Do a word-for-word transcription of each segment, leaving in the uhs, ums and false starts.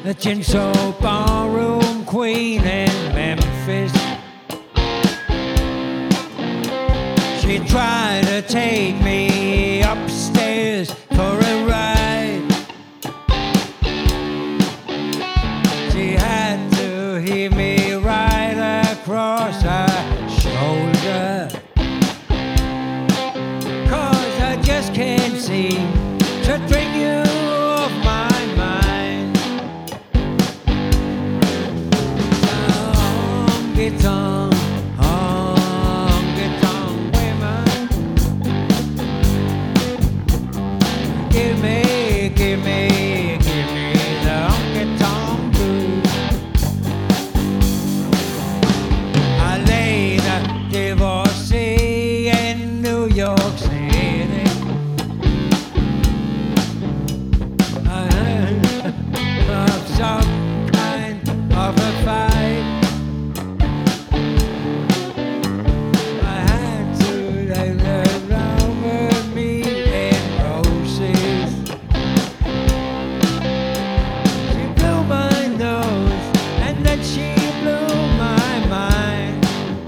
the tinsel ballroom queen in Memphis. She tried to take me upstairs for a ride. She had to hear me right across her shoulder, 'cause I just can't seem to bring you off my mind. Honky tonk, honky tonk women, give me, give me, give me the honky tonk blues. I laid a divorcee in New York City. I heard of some kind of a fight. I had to lay around with me in roses. She blew my nose and then she blew my mind.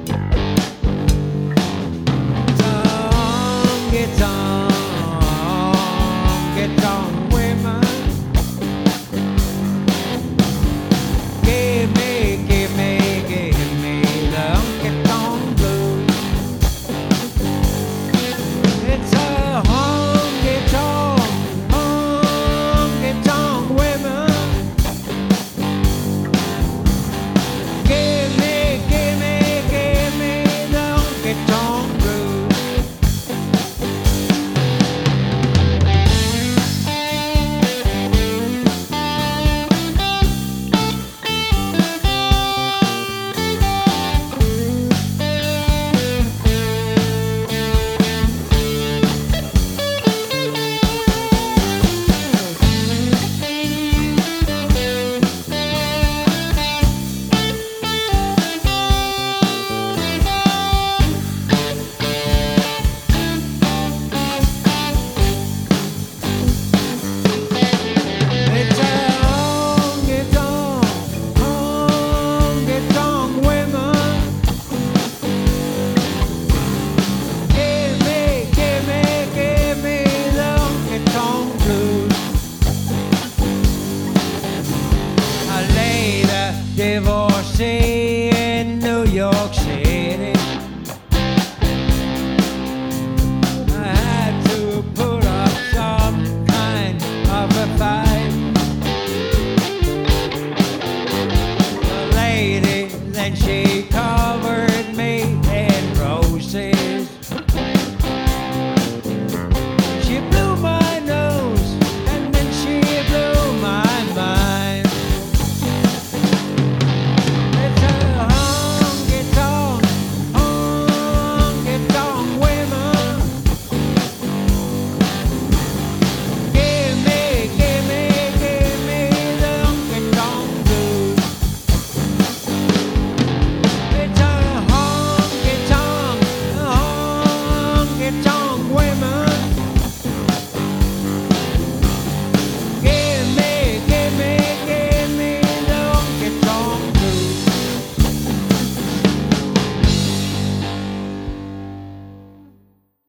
Honky tonk, honky tonk women, give me, give me, give me the honky tonk blues. It's a honky tonk, honky tonk women. Give me, give me, give me the honky tonk blues. It's a honky tonk, honky tonk women. Give me, give me, give me the honky tonk blues. I laid a divorcee in New York City. I had to put up some kind of a fight. The lady, then she